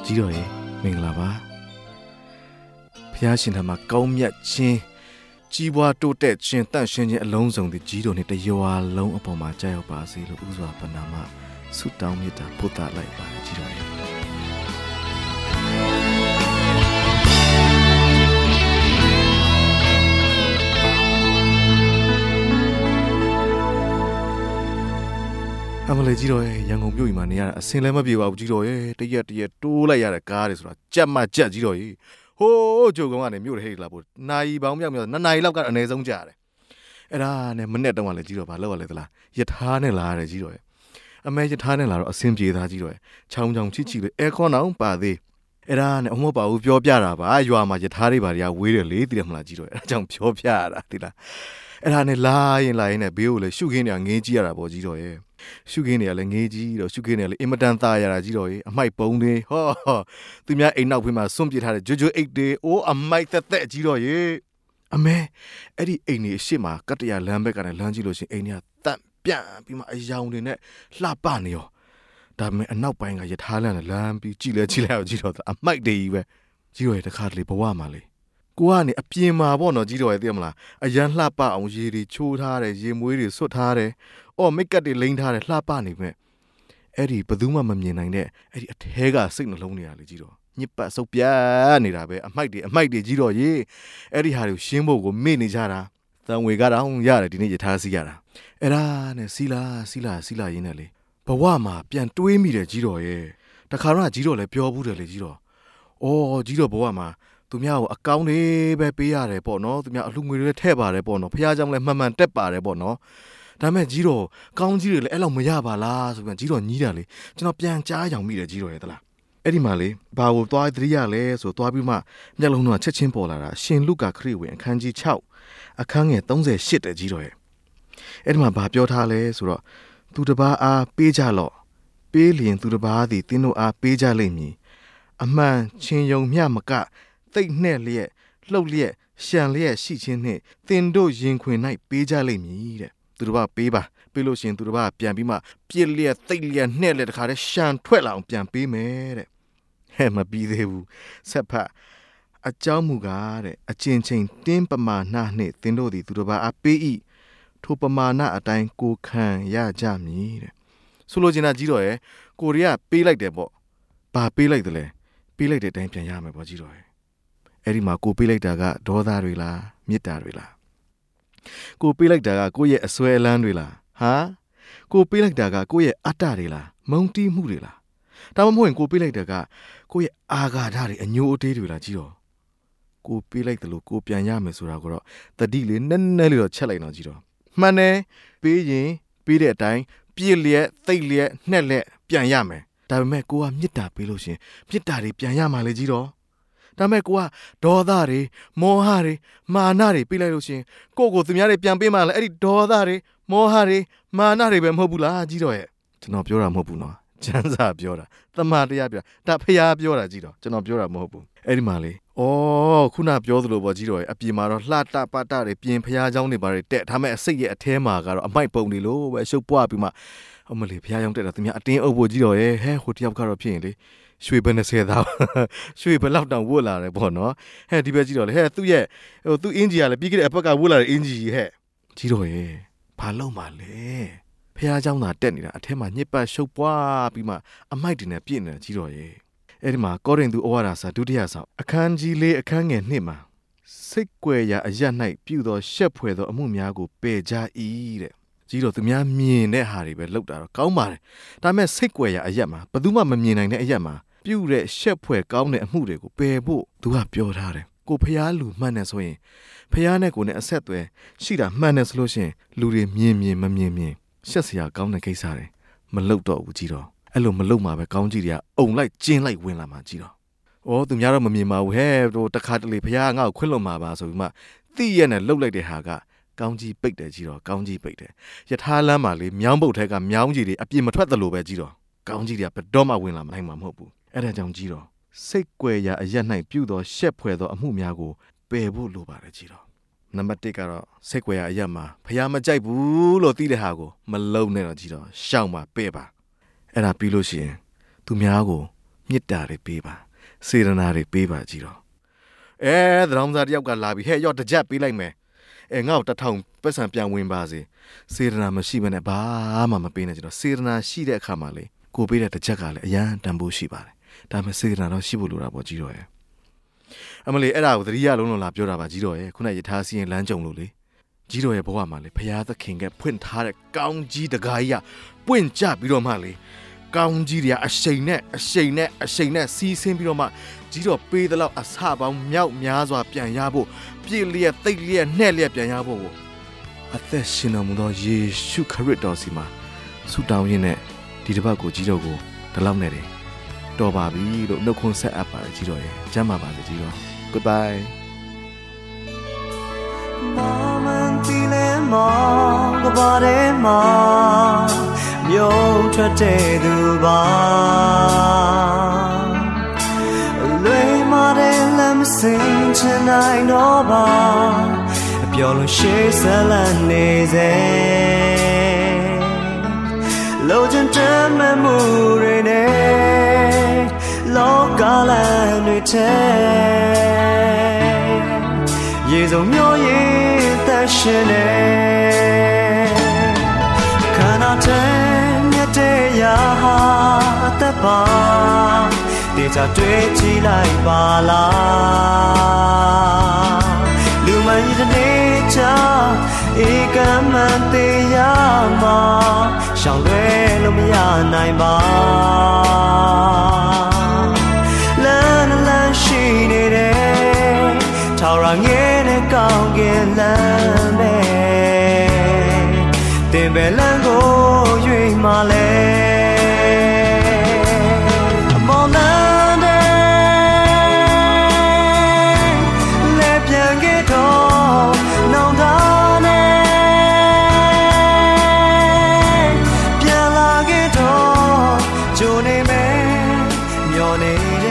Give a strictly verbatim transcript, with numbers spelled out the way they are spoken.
ကြီးတော်ရဲ့မင်္ဂလာပါဖျားရှင်ထံမှာကောင်းမြတ်ခြင်းကြီးပွားတိုးတက်ခြင်းတန့်ရှင်းခြင်းအလုံးစုံဒီကြီးတော်နဲ့တရွာလုံးအပေါ်မှာကြာရောက်ပါစေလို့ဥစွာပဏာမဆုတောင်းမေတ္တာပို့သလိုက်ပါတယ်ကြီးတော်ရဲ့အမလေးကြီးတော်ရဲ့ရန်ကုန်မြို့ကြီးမှာနေရတာအစင်လည်းမပြေပါဘူးကြီးတော်ရဲ့တရက်တရက်တိုးလိုက်ရတဲ့ကားတွေဆိုတာကြက်မှကြက်ကြီးတော်ကြီးဟိုးဂျုံကောင်ကနေမြို့ထဲလာဖို့နိုင်ပေါင်းမြောက်မြောက်နှစ်နာရီလောက်ကအနည်းဆုံးကြာတယ်အဲ့ဒါနဲ့မနေ့တုန်းကလည်းကြီးတော်ဘာလုပ်ရလဲသလားယထာနဲ့လာရတယ်ကြီးတော်ရဲ့အမေယထာနဲ့လာတော့အစင်ပြေသားကြီးတော်ရဲ့ချောင်းချောင်းချီချီလေးအဲခွန်အောင်ပါသေးအဲ့ဒါနဲ့အမောပါဘူးပြောပြတာပါရွာမှာယထာတွေပါတွေကဝေးတယ်လေသိတယ်မလားကြီးတော်ရဲ့အဲ့ဒါကြောင့်ပြောပြရတာသိလားအဲ့ဒါနဲ့လာရင်လာရင်နဲ့ဘေးကိုလည်းရှုခင်းနေငေးကြည့်ရတာပေါ့ကြီးတော်ရဲ့ရှုခင်းနေရလဲငေးကြီးတော့ရှုခင်းနေရလဲအင်မတန်သားရတာကြီးတော်ကြီးအမိုက်ပုံတွေဟောသူများအိမ်နောက်ဖေးမှာစွန့်ပစ်ထားတဲ့ဂျွဂျွအိတ်တွေအိုးအမိုက်သက်သက်ကြီးတော်ကြီးအမေအဲ့ဒီအိမ်ကြီးအရှိမကတ္တရာလမ်းဘက်ကလည်းလမ်းကြည့်လို့ရှိရင်အိမ်ကြီးကတန့်ပြန့်ပြီးမှအယောင်တွေနဲ့လှပနေရောဒါပေမဲ့အနောက်ပိုင်းကယထာလမ်းနဲ့လမ်းပြီးကြည့်လဲကြည့်လိုက်အောင်ကြီးတော်အမိုက်တွေကြီးပဲကြီးတော်ရဲ့တခါတလေဘဝမှာလေကိုကနေအပြင်မှာပေါ့နော်ကြီးတော်ရဲ့သိရမလားအရန်လှပအောင်ရေတွေချိုးထားတယ်ရေမွေးတွေဆွတ်ထားတယ်အော်မိတ်ကပ်တွေလိမ့်ထားတယ်လှပနေမဲ့အဲ့ဒီဘယ်သူမှမမြင်နိုင်တဲ့အဲ့ဒီအထဲကစိတ်နှလုံးနေတာလေကြီးတော်ညစ်ပတ်ဆုပ်ပြတ်နေတာပဲအမိုက်တွေအမိုက်တွေကြီးတော်ရေအဲ့ဒီဟာတွေကိုရှင်းဖို့ကိုမေ့နေကြတာသံဝေကတော့ရတယ်ဒီနေ့ယထာစီးရတာအဲ့ဒါနဲ့စီလာစီလာစီလာရင်းနဲ့လေဘဝမှာပြန်တွေးမိတယ်ကြီးတော်ရဲ့တခါတော့ကြီးတော်လည်းပြောဘူးတယ်လေကြီးတော်အော်ကြီးတော်ဘဝမှာသူများကိုအကောင်းတွေပဲပေးရတယ်ပေါ့နော်သူများအလှငွေတွေလည်းထည့်ပါတယ်ပေါ့နော်ဖះเจ้าလည်းမှန်မှန်တက်ပါတယ်ပေါ့နော်ဒါမဲ့ကြီးတော်ကောင်းကြီးတွေလည်းအဲ့လောက်မရပါလားဆိုပြန်ကြီးတော်ညီးတာလေကျွန်တော်ပြန်ကြားအောင်မိတယ်ကြီးတော်ရဲ့သလားအဲ့ဒီမှာလေဘာကိုသွားသတိရလဲဆိုသွားပြီးမှမျက်လုံးတော့ချက်ချင်းပေါ်လာတာရှင်လုကာခရစ်ဝင်အခန်းကြီး၆အခန်းငယ်၃၈တဲ့ကြီးတော်ရဲ့အဲ့ဒီမှာဘာပြောထားလဲဆိုတော့သူတစ်ပါးအားပေးကြလော့ပေးလျင်သူတစ်ပါးသည်တင်းတို့အားပေးကြလိမ့်မည်အမှန်ချင်းယုံမျှမကသိတ်နဲ့လျက်လှုပ်လျက်ရှံလျက်ရှိခြင်းနှင့်သင်တို့ရင်ခွင်၌ပေးကြလိမ့်မည်တဲ့သူတို့ကပေးပါပေးလို့ရှင်သူတို့ကပြန်ပြီးမှပြစ်လျက်သိတ်လျက်နှဲ့လျက်တခါတည်းရှံထွက်လာအောင်ပြန်ပေးမယ်တဲ့ဟဲ့မပြီးသေးဘူးဆက်ဖတ်အကြောင်းမူကားတဲ့အကျဉ်ချင်းတင်းပမာဏနှင့်သင်တို့သည်သူတို့ကအပေး၏ထိုပမာဏအတိုင်းကိုခံရကြမည်တဲ့ဆိုလိုချင်တာကြီးတော်ရဲ့ကိုရီးယားပေးလိုက်တယ်ပေါ့ဘာပေးလိုက်တယ်လဲပေးလိုက်တဲ့အတိုင်းပြန်ရမယ်ပေါ့ကြီးတော်ရဲ့အဲ့ဒီမှာကိုပေးလိုက်တာကဒေါသတွေလားမေတ္တာတွေလားကိုပေးလိုက်တာကကိုယ့်ရဲ့အစွဲအလန်းတွေလားဟာကိုပေးလိုက်တာကကိုယ့်ရဲ့အတ္တတွေလားမုန်းတီးမှုတွေလားဒါမှမဟုတ်ရင်ကိုပေးလိုက်တာကကိုယ့်ရဲ့အာဃာတတွေအညိုအတေးတွေလားကြီးတော်ကိုပေးလိုက်တယ်လို့ကိုပြန်ရမယ်ဆိုတာကိုတော့တတိလေးနည်းနည်းလေးတော့ချက်လိုက်တော့ကြီးတော်မှန်တယ်ပေးရင်ပေးတဲ့အတိုင်းပြည့်လျက်သိတ်လျက်နှက်လျက်ပြန်ရမယ်ဒါပေမဲ့ကိုကမေတ္တာပေးလို့ရှင်မေတ္တာတွေပြန်ရမှာလေကြီးတော်ဒါမဲ့ကိုကဒေါသတွေမောဟတွေမာနတွေပြလိုက်လို့ရှင်ကိုကိုသူများတွေပြန်ပေးမှလည်းအဲ့ဒီဒေါသတွေမောဟတွေမာနတွေပဲမဟုတ်ဘူးလားကြီးတော်ရဲ့ကျွန်တော်ပြောတာမဟုတ်ဘူးနော်ကျမ်းစာပြောတာတမန်တရားပြောဒါဖျားပြောတာကြီးတော်ကျွန်တော်ပြောတာမဟုတ်ဘူးအဲ့ဒီမှာလေဩခုနပြောသလိုပေါ့ကြီးတော်ရဲ့အပြင်မှာတော့လှတပတတွေပြင်ဖျားเจ้าတွေပါတယ်တက်ဒါမဲ့အစိတ်ရဲ့အထဲမှာကတော့အမိုက်ပုံတွေလို့ပဲရှုပ်ပွားပြီးမှအမလေးဖျားเจ้าတက်တာသူများအတင်းအုပ်ဖို့ကြီးတော်ရဲ့ဟဲဟိုတယောက်ကတော့ဖြစ်ရင်လေရွှေဘယ်နဲ့ဆယ်သားရွှေဘယ်လောက်တောင်ဝတ်လာတယ်ပေါ့နော်ဟဲ့ဒီဘက်ကြီးတော်လေဟဲ့သူ့ရဲ့ဟိုသူ့အင်ဂျီကလည်းပြီးခဲ့တဲ့အပတ်ကဝတ်လာတဲ့အင်ဂျီဟဲ့ကြီးတော်ရဲ့ဘာလုပ်မှလဲဖះเจ้าသာတက်နေတာအထက်မှာညစ်ပတ်ရှုပ်ပွားပြီးမှအမိုက်တင်နဲ့ပြည့်နေတာကြီးတော်ရဲ့အဲ့ဒီမှာကောရိန္သုဩဝါဒစာဒုတိယဆောင်အခန်းကြီးလေးအခန်းငယ်နှစ်မှာစိတ်ကြွယ်ရာအရ၌ပြုသောရှက်ဖွယ်သောအမှုများကိုပယ်ကြ၏တဲ့ကြီးတော်သူများမြင်တဲ့ဟာတွေပဲလောက်တာတော့ကောင်းပါတယ်ဒါပေမဲ့စိတ်ကြွယ်ရာအရက်မှာဘယ်သူမှမမြင်နိုင်တဲ့အရက်မှာပြုတဲ့ရှက်ဖွယ်ကောင်းတဲ့အမှုတွေကိုပယ်ဖို့သူကပြောထားတယ်ကိုဖျားလူမှန်တယ်ဆိုရင်ဖျားနဲ့ကိုနဲ့အဆက်အသွယ်ရှိတာမှန်တယ်ဆိုလို့ရှိရင်လူတွေမြင်မြင်မမြင်မြင်ရှက်စရာကောင်းတဲ့ကိစ္စတွေမလုပ်တော့ဘူးကြီးတော်အဲ့လိုမလုပ်မှာပဲကောင်းကြီးတွေကအုံလိုက်ကျင်းလိုက်ဝင်လာမှာကြီးတော်ဩသူများတော့မမြင်ပါဘူးဟဲ့ဟိုတခါတလေဖျားငါ့ကိုခွင့်လွှတ်မှာပါဆိုပြီးမှသိရနဲ့လှုပ်လိုက်တဲ့ဟာကကောင်းကြီးပိတ်တယ်ကြီးတော်ကောင်းကြီးပိတ်တယ်ယထာလမ်းမှာလေမြောင်းပုတ်ထက်ကမြောင်းကြီးတွေအပြစ်မထွက်သလိုပဲကြီးတော်ကောင်းကြီးတွေကဘယ်တော့မှဝင်လာမနိုင်မှာမဟုတ်ဘူးအဲ့ဒါကြောင့်ကြီးတော်စိတ်ကြွယ်ရာအရက်၌ပြုသောရှက်ဖွယ်သောအမှုများကိုပယ်ဖို့လိုပါတယ်ကြီးတော်နံပါတ်၁ကတော့စိတ်ကြွယ်ရာအရက်မှာဖျားမကြိုက်ဘူးလို့သိတဲ့ဟာကိုမလုံးနဲ့တော့ကြီးတော်ရှောင်ပါပဲ့ပါအဲ့ဒါပြီးလို့ရှိရင်သူများကိုမြစ်တာတွေပေးပါစေတနာတွေပေးပါကြီးတော့အဲသံတော်သားတယောက်ကလာပြီးဟဲ့ရော့တစ်ချက်ပေးလိုက်မယ်အဲငါ့ကိုတစ်ထောင်ပတ်စံပြန်ဝင်ပါစေစေတနာမရှိဘဲနဲ့ဘာမှမပေးနဲ့ကျွန်တော်စေတနာရှိတဲ့အခါမှာလေကိုပေးတဲ့တစ်ချက်ကလည်းအရန်တန်ဖိုးရှိပါတယ်ဒါပေမဲ့စေတနာတော့ရှိဖို့လိုတာပေါ့ကြီးတော့ရဲ့အမလီအဲ့ဒါကိုသတိရလုံးလုံးလာပြောတာပါကြီးတော့ရဲ့ခုနရထားစီရင်လမ်းကြုံလို့လေကြီးတော်ရဲ့ဘဝမှာလေဖရာသခင်ကဖွင့်ထားတဲ့ကောင်းကြီးတကားကြီးကပွင့်ကျပြီးတော့မှလေကောင်းကြီးတွေကအရှိန်နဲ့အရှိန်နဲ့အရှိန်နဲ့စီးဆင်းပြီးတော့မှကြီးတော်ပေးသလောက်အစပေါင်းမြောက်များစွာပြန်ရဖို့ပြည့်လျက်သိပ်လျက်နှဲ့လျက်ပြန်ရဖို့ကိုအသက်ရှင်တော်မူသောယေရှုခရစ်တော်စီမှာဆုတောင်းရင်းနဲ့ဒီတစ်ပတ်ကိုကြီးတော်ကိုဒီလောက်နဲ့တယ်တော်ပါပြီလို့နှုတ်ခွန်းဆက်အပ်ပါတယ်ကြီးတော်ရဲ့ကျမ်းပါပါစေကြီးတော် goodbye Mong có ba đêm mà miêu thoát thế từ ba lưỡi mà đêm làm sinh trên ai nó ba biểu lòng sẽ xa lần này dễ lâu chân chân mà mù rồi nè lâu cả là người thế vì giống nhau ta sẽ nè khả năng trên nhất thế ya ta ba để cha tuế chỉ lại ba la lưu mai như thế cha ý cảm ơn te ya ma sang lue lo mi ya nai ba la la la shi ne de thao ra nghe ne cao kia lan be tiền be lan go yui ma le mong lan de le pian ge to nong da ne pian la ge to jo ne me myo ne